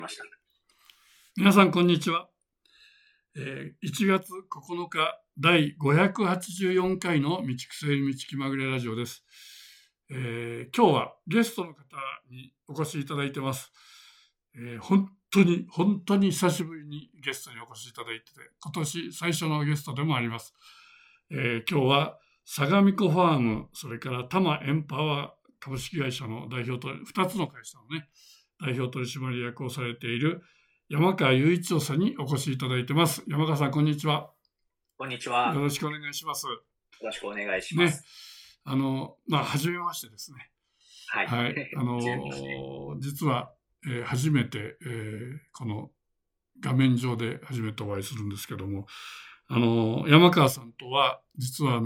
ました。 皆さんこんにちは。1月9日第584回の道草より道気まぐれラジオです。今日はゲストの方にお越しいただいてます。本当に久しぶりにゲストにお越しいただいてて、今年最初のゲストでもあります。今日は相模湖ファーム、それから多摩エンパワー株式会社の代表と2つの会社のね代表取締役をされている山川雄一郎さんにお越しいただいてます。山川さん、こんにちは。 こんにちは。 よろしくお願いします。 よろしくお願いします。 初めましてですね。 はい。 はい。実は、初めて、この画面上で初めてお会いするんですけども、山川さんとは、実は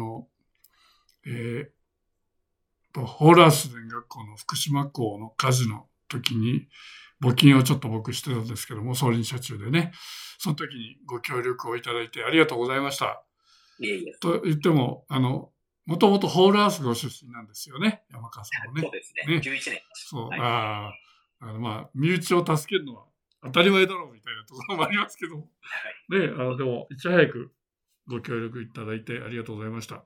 ホーラース田学校の福島校の火事の時に、募金をちょっと僕してたんですけども、総輪車中でね、その時にご協力をいただいてありがとうございました。 いえいえ。 と言っても、もともとホールアースご出身なんですよね、山川さんもね。 そうですね。11年。 そう、 はい、 身内を助けるのは当たり前だろうみたいなところもありますけども。 はい、 でも、いち早くご協力いただいてありがとうございました。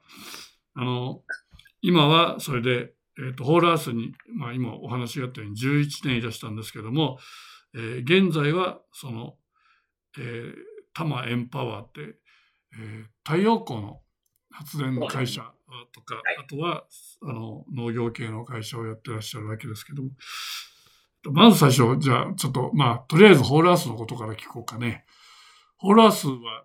今はそれで、ホールアースに、今お話があったように11年いらしたんですけども、現在はその、多摩エンパワーって、太陽光の発電の会社とか、あとは農業系の会社をやってらっしゃるわけですけども、まず最初、じゃあちょっととりあえずホールアースのことから聞こうかね。ホールアースは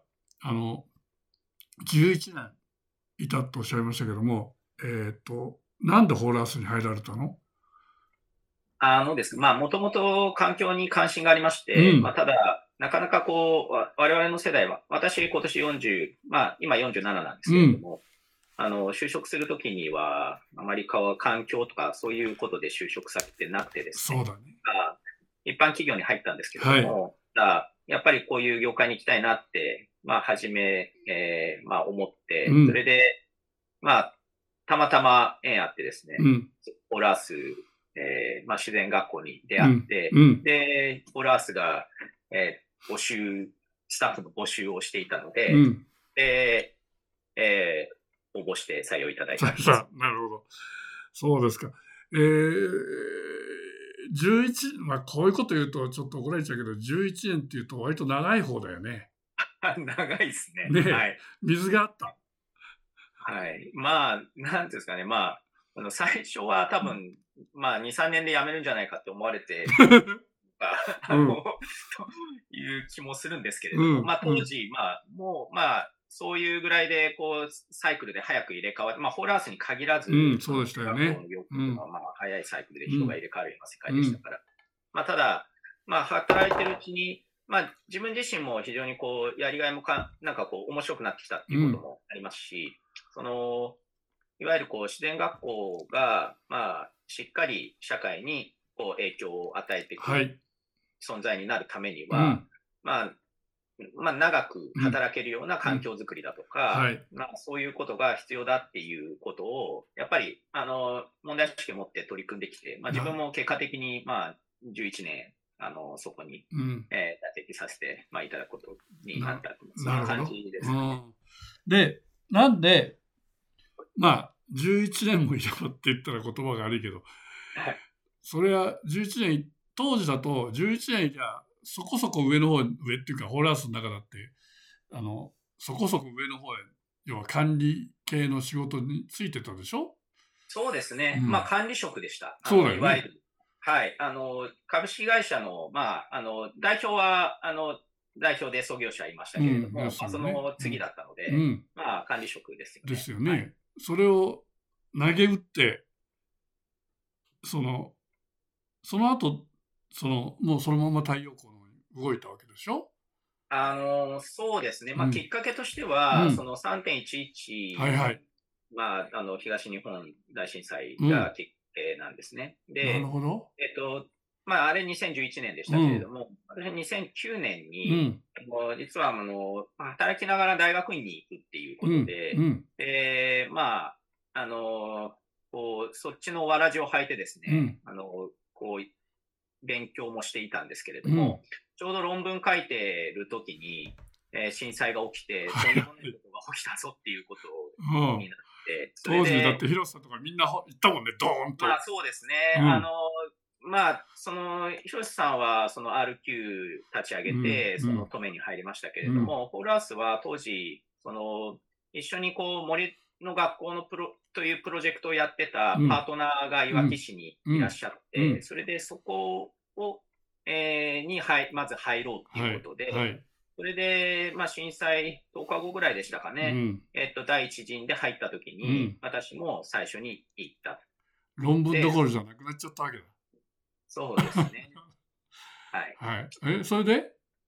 11年いたとおっしゃいましたけども、なんでホールアースに入られたの？ ですね、もともと環境に関心がありまして、ただ、なかなか我々の世代は、私今年40、今47なんですけれども、就職するときには、あまり環境とかそういうことで就職先ってなくてですね、 そうだね。 一般企業に入ったんですけれども、やっぱりこういう業界に行きたいなって、初め、思って、それで、たまたま縁あってですね、ホールアース、自然学校に出会って、で、ホールアースが、スタッフの募集をしていたので、で、応募して採用いただいたんです。 なるほど。そうですか。11、こういうこと言うとちょっと怒られちゃうけど、11年っていうと割と長い方だよね。 長いですね。 ね、はい、水があった。 はい。なんていうんですかね。最初は多分、2、3年で辞めるんじゃないかって思われて、という気もするんですけれども、当時、もう、そういうぐらいで、サイクルで早く入れ替わって、ホールアースに限らず、 そうでしたよね。 早いサイクルで人が入れ替わるような世界でしたから。ただ、働いてるうちに、自分自身も非常にやりがいも面白くなってきたっていうこともありますし、いわゆる自然学校が、しっかり社会に影響を与えていく存在になるためには、長く働けるような環境づくりだとか、そういうことが必要だっていうことを、やっぱり、問題意識を持って取り組んできて、自分も結果的に、11年、そこに、脱席させて、いただくことになった。そんな感じですね。 で、なんで、11年もいればって言ったら言葉が悪いけど、それは11年、当時だと11年いや、そこそこ上っていうか、ホールアースの中だって、そこそこ上の方へ、要は管理系の仕事についてたでしょ？ そうですね。管理職でした。 そうだよね。 いわゆる。はい。株式会社の、代表は、代表で創業者いましたけれども、その次だったので、管理職ですよね。 ですよね。はい、それを投げ打って、その後、もうそのまま太陽光の動いたわけでしょ？ そうですね。きっかけとしては、その 3.11、東日本大震災がきっかけなんですね。で、 なるほど。 あれ2011年でしたけれども、私2009年に、実は働きながら大学院に行くっていうことで、そっちのわらじを履いてですね、 勉強もしていたんですけれども、ちょうど論文書いてる時に、震災が起きて、とんでもないことが起きたぞっていうことになって、 当時だって広瀬さんとかみんな行ったもんね、ドーンと。 まあそうですね。まあ、広瀬さんはその RQ 立ち上げて、その登米に入りましたけれども、ホールアースは当時、一緒にこう森の学校のというプロジェクトをやってたパートナーがいわき市にいらっしゃって、それでそこを、まず入ろうということで、それで、まあ、震災10日後ぐらいでしたかね、第一陣で入った時に、私も最初に行った。 論文どころじゃなくなっちゃったわけだ。 そうですね。 はい。それで、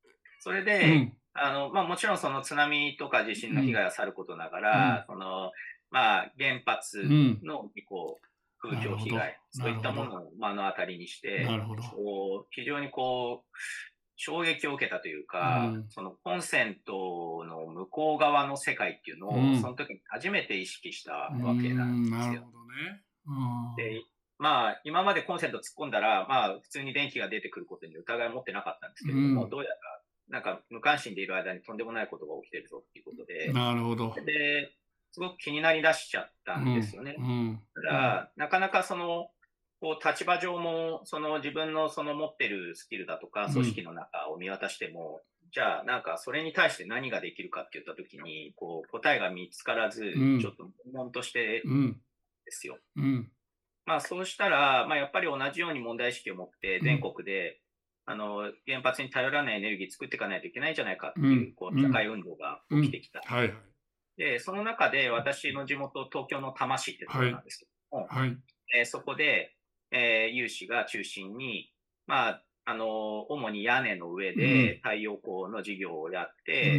まあ、もちろんその津波とか地震の被害はさることながら、まあ、原発の風評被害、そういったものを目の当たりにして、非常に衝撃を受けたというか、そのコンセントの向こう側の世界っていうのを、その時に初めて意識したわけなんですよ。 なるほどね。 で、まあ、今までコンセント突っ込んだら、まあ、普通に電気が出てくることに疑いを持ってなかったんですけれども、どうやら、なんか無関心でいる間にとんでもないことが起きてるぞっていうことで、 なるほど。 で、すごく気になりだしちゃったんですよね。ただ、なかなか立場上も、自分の持ってるスキルだとか、組織の中を見渡しても、じゃあ、なんかそれに対して何ができるかって言ったときに、答えが見つからず、ちょっと悶々としてですよ。まあ、そうしたら、まあ、やっぱり同じように問題意識を持って、全国で、原発に頼らないエネルギー作っていかないといけないんじゃないかっていう、社会運動が起きてきた。で、その中で、私の地元、東京の多摩市ってところなんですけども、そこで、有志が中心に、まあ、主に屋根の上で太陽光の事業をやって、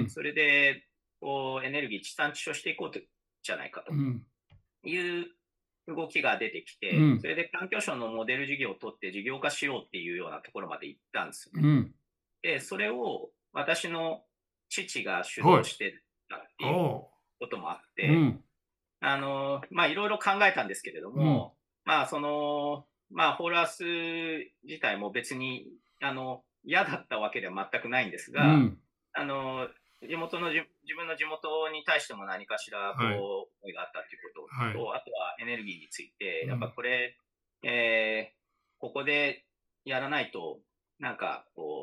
それで、エネルギー地産地消していこうじゃないかという動きが出てきて、それで環境省のモデル事業を取って事業化しようっていうようなところまで行ったんですよね。で、それを私の父が主導してたっていうこともあって、まあ、いろいろ考えたんですけれども、まあ、まあ、ホールアース自体も別に、嫌だったわけでは全くないんですが、自分の地元に対しても何かしら、思いがあったということと、あとはエネルギーについて、やっぱこれ、ここでやらないと、なんか、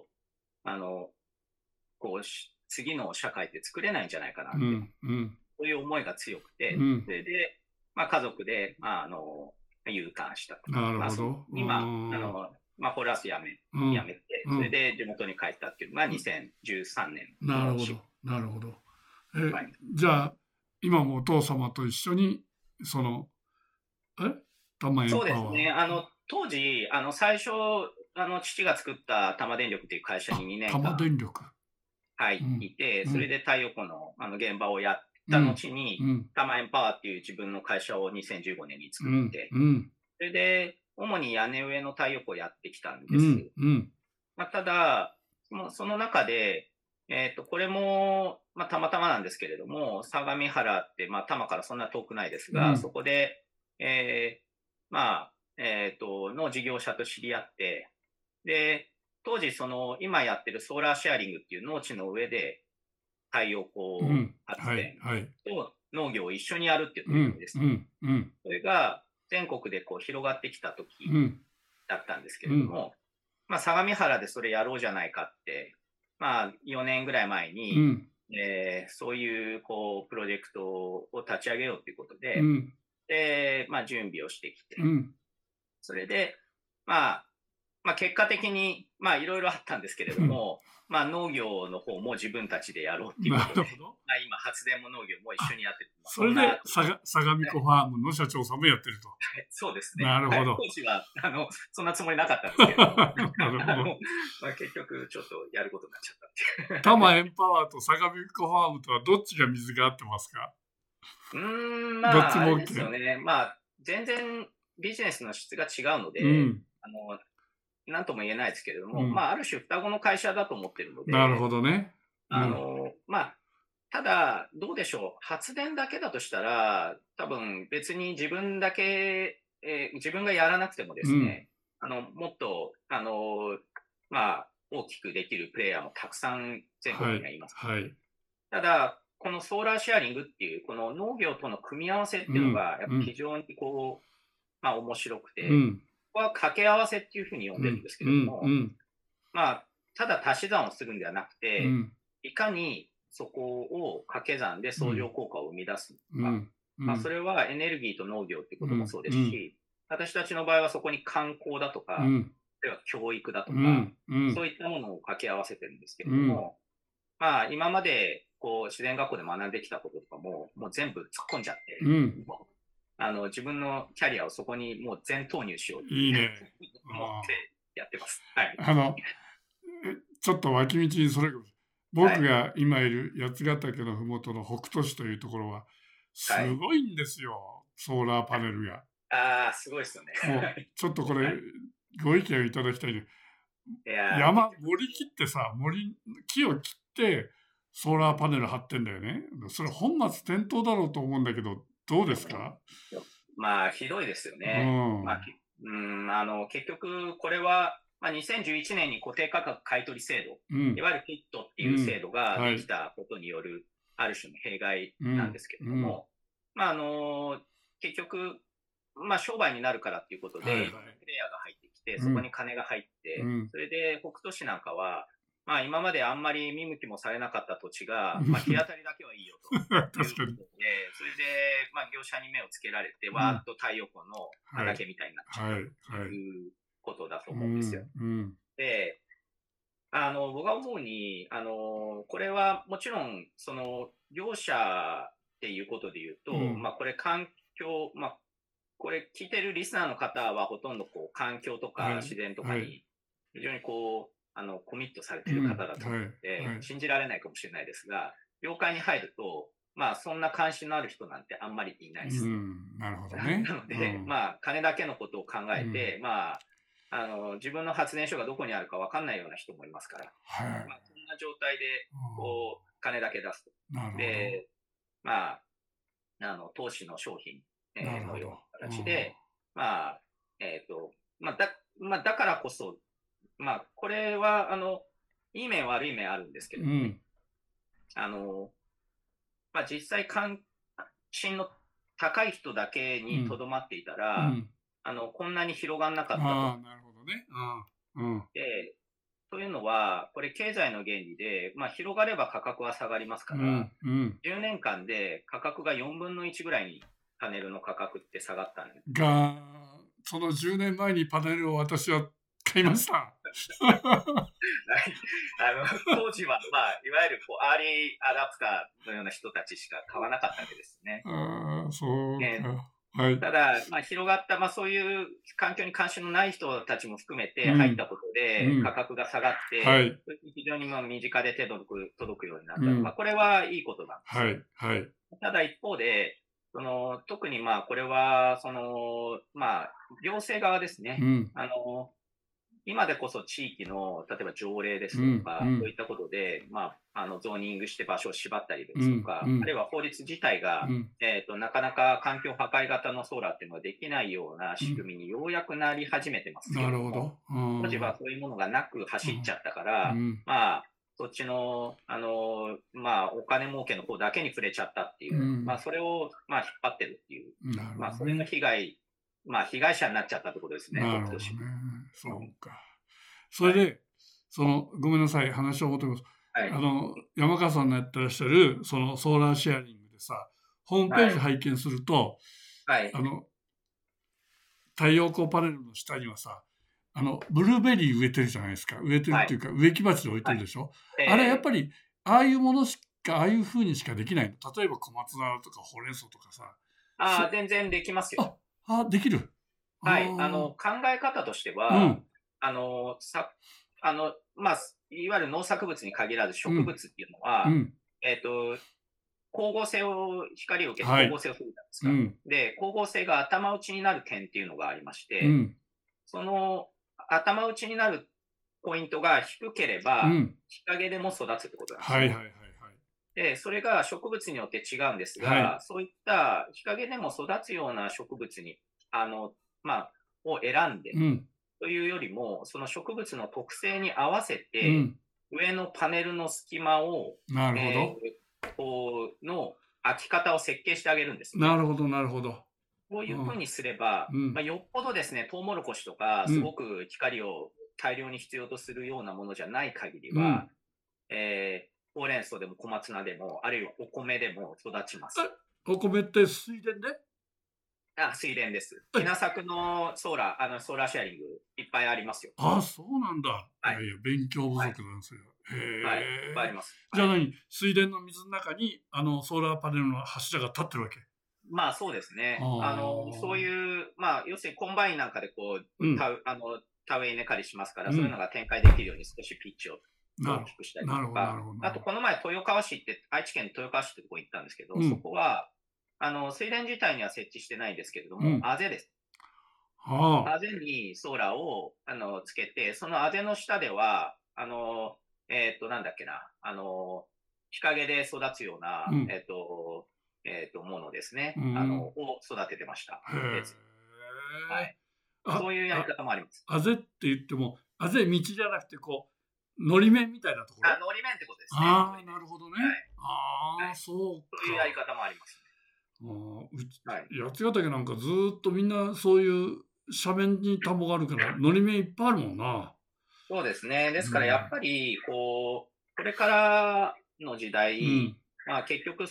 次の社会って作れないんじゃないかなって、そういう思いが強くて、それで、まあ、家族で、まあ、U ターンしたと。 なるほど。 今、まあ、ホールアースやめて、それで地元に帰ったっていうのが2013年。 なるほど。なるほど。じゃあ、今もお父様と一緒に、多摩エンパワー。 そうですね。当時、最初、父が作った多摩電力っていう会社に2年間。 多摩電力。 いて、それで太陽光の現場をやった後に、多摩エンパワーっていう自分の会社を2015年に作って、それで、主に屋根上の太陽光をやってきたんです。まあ、ただ、その中で、これも、まあ、たまたまなんですけれども、相模原って、まあ、多摩からそんな遠くないですが、そこで、まあ、の事業者と知り合って、で、当時、今やってるソーラーシェアリングっていう農地の上で太陽光発電と農業を一緒にやるっていう取り組みです。それが全国で広がってきた時だったんですけれども、まあ、相模原でそれやろうじゃないかって、まあ、4年ぐらい前に、そういうプロジェクトを立ち上げようということで、で、まあ、準備をしてきて、それで、まあ、結果的に、まあ、いろいろあったんですけれども、まあ、農業の方も自分たちでやろうっていうことで、まあ、今、発電も農業も一緒にやってる。 それで、相模湖ファームの社長さんもやってると。 そうですね。 なるほど。 当時は、そんなつもりなかったんですけど、まあ、結局、ちょっとやることになっちゃったっていう。 多摩エンパワーと相模湖ファームとはどっちが水が合ってますか？ まあ、あれですよね。まあ、全然ビジネスの質が違うので、なんとも言えないですけれども、まあ、ある種双子の会社だと思ってるので。 なるほどね。 まあ、ただ、どうでしょう。発電だけだとしたら、多分別に自分がやらなくてもですね、 もっと、大きくできるプレイヤーもたくさん全国にはいます。 はい。 ただ、このソーラーシェアリングっていう、この農業との組み合わせっていうのが、やっぱ非常に面白くて、ここは掛け合わせっていうふうに呼んでるんですけれども、ただ足し算をするんではなくて、いかにそこを掛け算で相乗効果を生み出すのか、それはエネルギーと農業っていうこともそうですし、私たちの場合はそこに観光だとか、例えば教育だとか、そういったものを掛け合わせてるんですけれども、今まで自然学校で学んできたこととかもう全部突っ込んじゃって、自分のキャリアをそこにもう全投入しようって思ってやってます。はい。 ちょっと脇道にそれ僕が今いる八ヶ岳のふもとの北杜市というところはすごいんですよ、ソーラーパネルが。 すごいですよね。 もうちょっとこれ、ご意見をいただきたいね。森切ってさ、木を切ってソーラーパネル張ってんだよね。それ本末転倒だろうと思うんだけど、どうですか？ ひどいですよね。結局これは、2011年に固定価格買取制度、いわゆるフィットっていう制度ができたことによる、ある種の弊害なんですけれども、結局、商売になるからっていうことで、プレイヤーが入ってきて、そこに金が入って、それで北杜市なんかは、今まであんまり見向きもされなかった土地が、日当たりだけはいいよということで、それで、業者に目をつけられて、わーっと太陽光の畑みたいになっちゃうということだと思うんですよ。で、僕が思うに、これはもちろん、業者っていうことで言うと、これ環境、これ聞いてるリスナーの方はほとんど環境とか自然とかに非常にコミットされている方だと思って、信じられないかもしれないですが、業界に入ると、そんな関心のある人なんてあんまりいないです。 なるほどね。 なので、金だけのことを考えて、自分の発電所がどこにあるか分かんないような人もいますから、そんな状態で、金だけ出すと。で、投資の商品のような形で、だからこそ、これは、いい面悪い面あるんですけどね。実際関心の高い人だけにとどまっていたら、こんなに広がんなかったと。 なるほどね。 で、というのは、これ経済の原理で、広がれば価格は下がりますから、10年間で価格が4分の1ぐらいにパネルの価格って下がったんです。 その10年前にパネルを私は買いました。 当時は、いわゆるアーリーアダプターのような人たちしか買わなかったわけですね。ただ、広がった、そういう環境に関心のない人たちも含めて入ったことで、価格が下がって、非常に身近で届くようになった。これはいいことなんですよ。ただ一方で、特にこれは、行政側ですね。今でこそ地域の、例えば条例ですとか、そういったことで、ゾーニングして場所を縛ったりですとか、あるいは法律自体が、なかなか環境破壊型のソーラーっていうのができないような仕組みにようやくなり始めてますけれども、当時はそういうものがなく走っちゃったから、そっちの、お金儲けの方だけに触れちゃったっていう、それを、引っ張ってるっていう、それの被害者になっちゃったってことですね。 なるほどね。そうか。それで、ごめんなさい、話を戻ります。山川さんのやってらっしゃる、そのソーラーシェアリングでさ、ホームページ拝見すると、太陽光パネルの下にはさ、ブルーベリー植えてるじゃないですか。植えてるっていうか、植木鉢で置いてるでしょ。あれ、やっぱり、ああいうものしか、ああいうふうにしかできない。例えば小松菜とかほうれん草とかさ。 全然できますよ。 できる。 はい。考え方としては、いわゆる農作物に限らず植物っていうのは、光合成を、光を受けて光合成をするじゃないですか。で、光合成が頭打ちになる点っていうのがありまして、その頭打ちになるポイントが低ければ、日陰でも育つってことなんですね。で、それが植物によって違うんですが、そういった日陰でも育つような植物に、を選んで、 というよりも、その植物の特性に合わせうて、 ん。 上のパネルの隙間を、 なるほど。 こうの開き方を設計してあげるんですね。 なるほど、なるほど。 こういうふうにすれば、 うん。 よっぽどですね、トウモロコシとか、 うん。 すごく光を大量に必要とするようなものじゃない限りうん。 は、ほうれん草でも小松菜でも、あるいはお米でも育ちます。 お米って水田で？ 水田です。稲作のソーラーシェアリングいっぱいありますよ。 そうなんだ。いやいや、勉強不足なんですよ。 はい、いっぱいあります。 じゃあ何、水田の水の中にソーラーパネルの柱が立ってるわけ？ まあそうですね。そういう、要するにコンバインなんかでこう、 うん。 田植え稲刈りしますから、 うん。 そういうのが展開できるように少しピッチを大きくしたりとなるほど、なるか、 ほど。 あとこの前豊川市って、愛知県の豊川市ってとこ行ったんですけど、 うん。 そこは、水田自体には設置してないんですけれども、 うん。 あぜです。 ああぜにソーラーをつけて、そのあぜの下では、なんだっけな、日陰で育つような、 うん。 ものですね、 うん。 を育ててました。 へ別に。はえ。 い。そういうやり方もあります。 あぜって言っても、あぜ道じゃなくて、こう、のり面みたいなところ？ のり面ってことですね。 なるほどね。 はい。 そうか。 そういうやり方もありますね。 八ヶ岳なんかずっとみんなそういう斜面に田んぼがあるから、のり面いっぱいあるもんな。 そうですね。ですからやっぱり、これからの時代、結局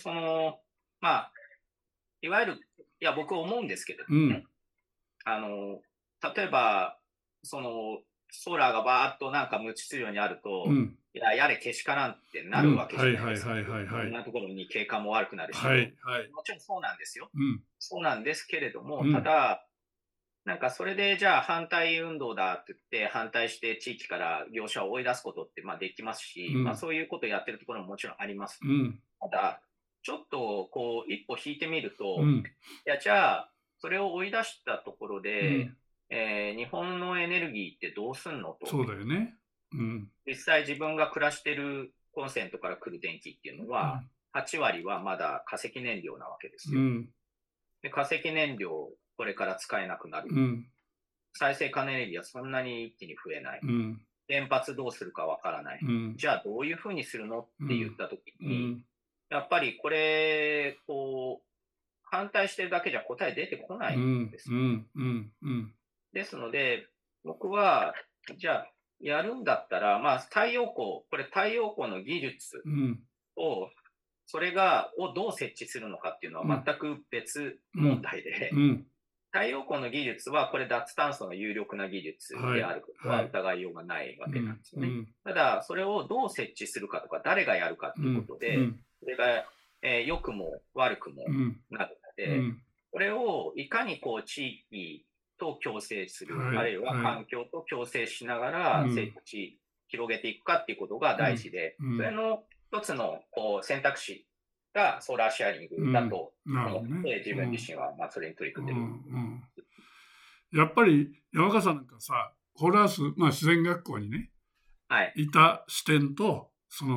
いわゆる、僕思うんですけれどもね、例えば、ソーラーがバーっとなんか無秩序にあると、やれけしからんってなるわけじゃないですか。いろんなところに景観も悪くなるし、もちろんそうなんですよ。そうなんですけれども、ただ、なんかそれでじゃあ反対運動だって言って反対して地域から業者を追い出すことってできますし、そういうことをやってるところももちろんあります。ただ、ちょっとこう一歩引いてみると、じゃあそれを追い出したところで、日本のエネルギーってどうすんのと。 そうだよね。 実際自分が暮らしてるコンセントから来る電気っていうのは、8割はまだ化石燃料なわけですよ。で化石燃料これから使えなくなる。再生可能エネルギーはそんなに一気に増えない。原発どうするかわからない。じゃあどういうふうにするのって言ったときに、やっぱりこれ、反対してるだけじゃ答え出てこないんですよ。ですので、僕は、じゃあやるんだったら、太陽光の技術を、それをどう設置するのかっていうのは全く別問題で、太陽光の技術はこれ脱炭素の有力な技術であることは疑いようがないわけなんですよね。ただ、それをどう設置するかとか、誰がやるかということで、それが、良くも悪くもなるので、これをいかに地域と共生する、あるいは環境と共生しながら設置、広げていくかっていうことが大事で、それの一つの選択肢がソーラーシェアリングだと思って、自分自身はそれに取り組んでる。 やっぱり山川さんなんかさ、ホラース、自然学校にね、いた視点と、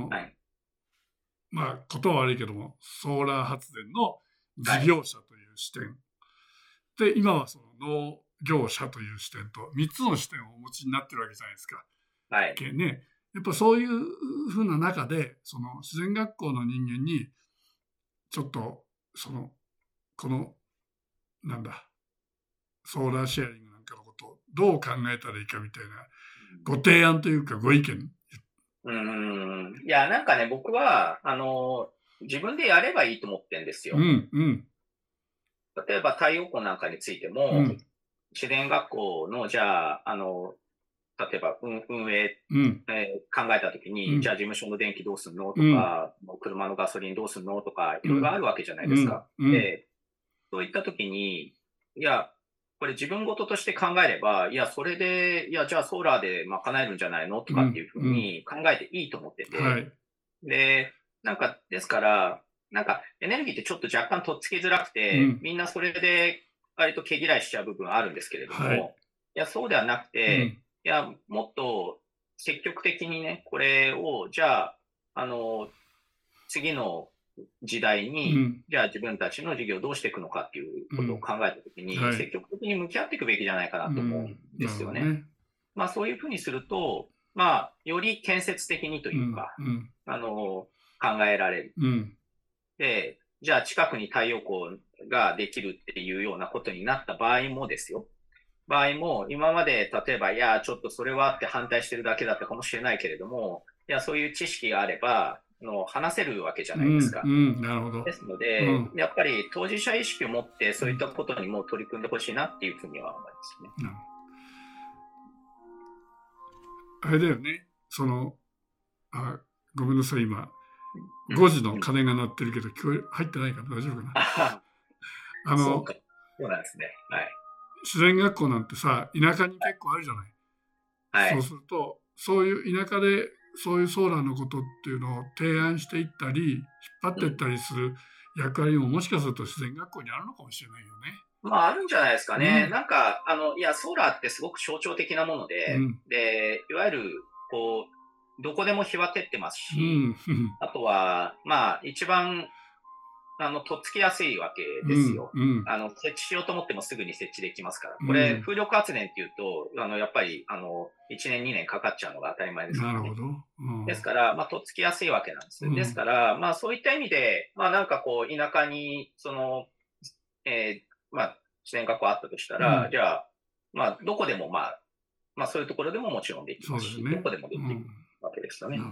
ことは悪いけども、ソーラー発電の事業者という視点。で、今はその農業者という視点と、3つの視点をお持ちになってるわけじゃないですか。やっぱそういうふうな中で、その自然学校の人間に、ちょっと、ソーラーシェアリングなんかのことをどう考えたらいいかみたいなご提案というかご意見。 いや、なんかね、僕は、自分でやればいいと思ってるんですよ。例えば太陽光なんかについても、自然学校の、じゃあ、例えば運営、考えたときに、じゃあ事務所の電気どうすんのとか、車のガソリンどうすんのとか、いろいろあるわけじゃないですか。で、そういったときに、いや、これ自分事として考えれば、いや、それで、じゃあソーラーで賄えるんじゃないのとかっていうふうに考えていいと思ってて。で、ですから、エネルギーってちょっと若干とっつきづらくて、みんなそれで割と毛嫌いしちゃう部分あるんですけれども、いや、そうではなくて、いや、もっと積極的にね、これを、じゃあ、次の時代に、じゃあ自分たちの事業をどうしていくのかっていうことを考えたときに、積極的に向き合っていくべきじゃないかなと思うんですよね。 まあそういうふうにすると、より建設的にというか、考えられる。で、じゃあ近くに太陽光ができるっていうようなことになった場合もですよ。今まで例えば、いや、ちょっとそれはって反対してるだけだったかもしれないけれども、いや、そういう知識があれば、話せるわけじゃないですか。 なるほど。 ですので、やっぱり当事者意識を持ってそういったことにも取り組んでほしいなっていうふうには思いますね。 あれだよね。ごめんなさい、今、5時の鐘が鳴ってるけど、入ってないから大丈夫かな。 そうなんですね。はい。 自然学校なんてさ、田舎に結構あるじゃない。 はい。 そうすると、そういう田舎で、そういうソーラーのことっていうのを提案していったり、引っ張っていったりする役割ももしかすると自然学校にあるのかもしれないよね。 あるんじゃないですかね。なんか、いや、ソーラーってすごく象徴的なもので、で、いわゆる、どこでも日は照ってますし、あとは、一番、とっつきやすいわけですよ。設置しようと思ってもすぐに設置できますから。これ、風力発電っていうと、やっぱり、1年、2年かかっちゃうのが当たり前ですよね。 なるほど。 ですから、とっつきやすいわけなんです。ですから、そういった意味で、なんか田舎に、自然学校あったとしたら、じゃあ、どこでも、そういうところでももちろんできますし、どこでもできるわけですよね。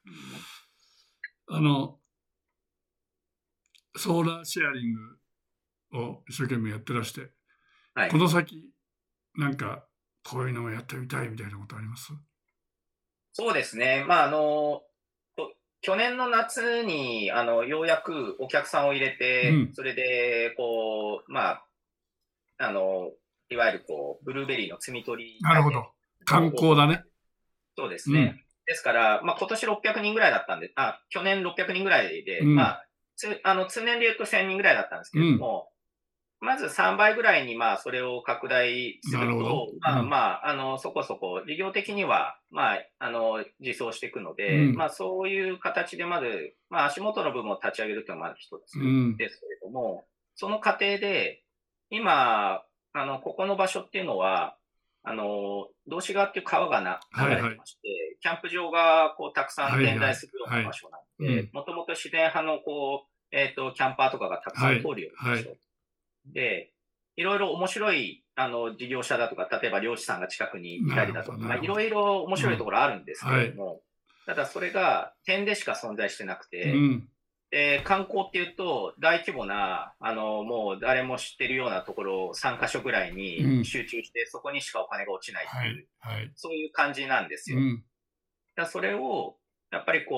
ソーラーシェアリングを一生懸命やってらして、 はい、 この先、なんか、こういうのもやってみたいみたいなことあります？ そうですね。去年の夏に、ようやくお客さんを入れて、それで、いわゆるブルーベリーの摘み取り。 なるほど。観光だね。 そうですね。ですから、今年600人ぐらいだったんで、去年600人ぐらいで、通年で言うと1000人ぐらいだったんですけれども、まず3倍ぐらいに、それを拡大すると、そこそこ、事業的には、実装していくので、そういう形でまず、足元の部分を立ち上げるというのはまず一つですけれども、その過程で、今、ここの場所っていうのは、道志川っていう川が流れてまして、キャンプ場がたくさん点在するような場所なので、もともと自然派のキャンパーとかがたくさん通るような場所。で、いろいろ面白い事業者だとか、例えば漁師さんが近くにいたりだとか、いろいろ面白いところあるんですけれども、ただそれが点でしか存在してなくて、観光っていうと、大規模な、もう誰も知ってるようなところ3カ所ぐらいに集中して、そこにしかお金が落ちないっていう、そういう感じなんですよ。それを、やっぱりエ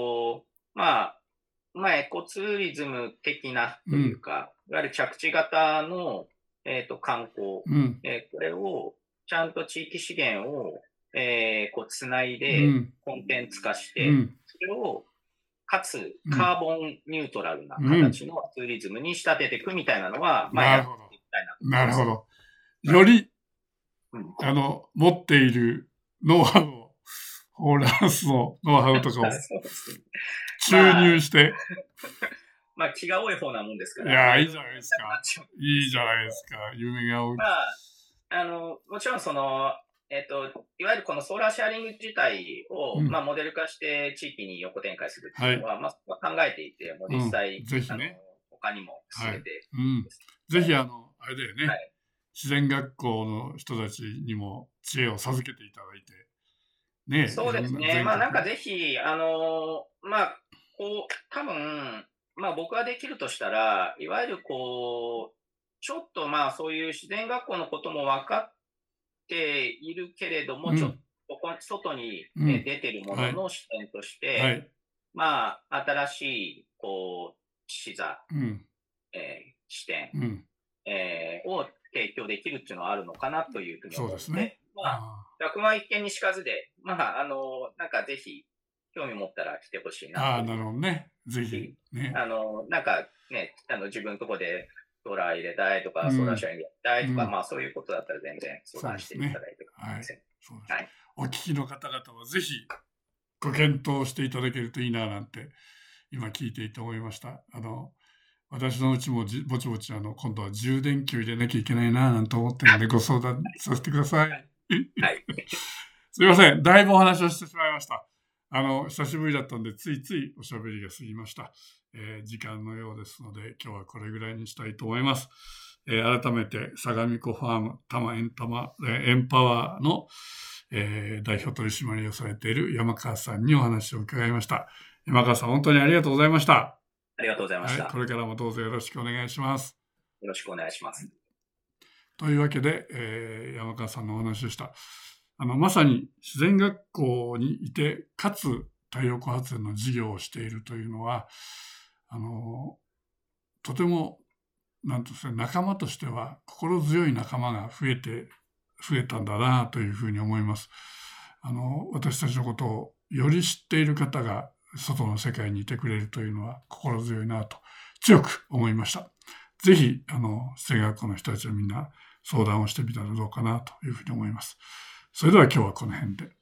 コツーリズム的なというか、いわゆる着地型の、観光、これをちゃんと地域資源を、つないでコンテンツ化して、それをかつカーボンニュートラルな形のツーリズムに仕立てていくみたいなのは、やっていきたいな。 なるほど。より、持っているノウハウを、ホーランスのノウハウとかを注入して。 気が多い方なもんですから。 いや、いいじゃないですか。いいじゃないですか。夢が多い。 もちろんいわゆるこのソーラーシェアリング自体を、モデル化して地域に横展開するっていうのは、考えていて、もう実際、 ぜひね、 他にも進めて、 ぜひあれだよね、自然学校の人たちにも知恵を授けていただいて、ね。 そうですね。なんかぜひ、多分、僕ができるとしたら、いわゆるちょっとそういう自然学校のことも分かっているけれども、ちょっと外に、出てるものの視点として、新しい、視座、視点、を提供できるっていうのはあるのかなというふうに思って、 そうですね。 100万一見にしかずで、なんかぜひ、興味持ったら来てほしいな。 なるほどね。ぜひ。ね、 なんかね、自分のところでソーラー入れたいとか、ソーラーシェアリングやりたいとか、そういうことだったら全然相談していただいて構いません。 お聞きの方々はぜひご検討していただけるといいななんて、今聞いていて思いました。私のうちもぼちぼち今度は充電器を入れなきゃいけないななんて思ってるのでご相談させてください。 すいません。だいぶお話をしてしまいました。久しぶりだったんで、ついついおしゃべりが過ぎました。時間のようですので、今日はこれぐらいにしたいと思います。改めて、相模湖ファームエンパワーの、代表取締役をされている山川さんにお話を伺いました。山川さん、本当にありがとうございました。 ありがとうございました。 はい、これからもどうぞよろしくお願いします。 よろしくお願いします。 というわけで、山川さんのお話でした。まさに自然学校にいて、かつ太陽光発電の事業をしているというのは、とても、なんとですね、仲間としては心強い仲間が増えたんだなというふうに思います。私たちのことをより知っている方が外の世界にいてくれるというのは心強いなと強く思いました。ぜひ、自然学校の人たちはみんな相談をしてみたらどうかなというふうに思います。それでは今日はこの辺で。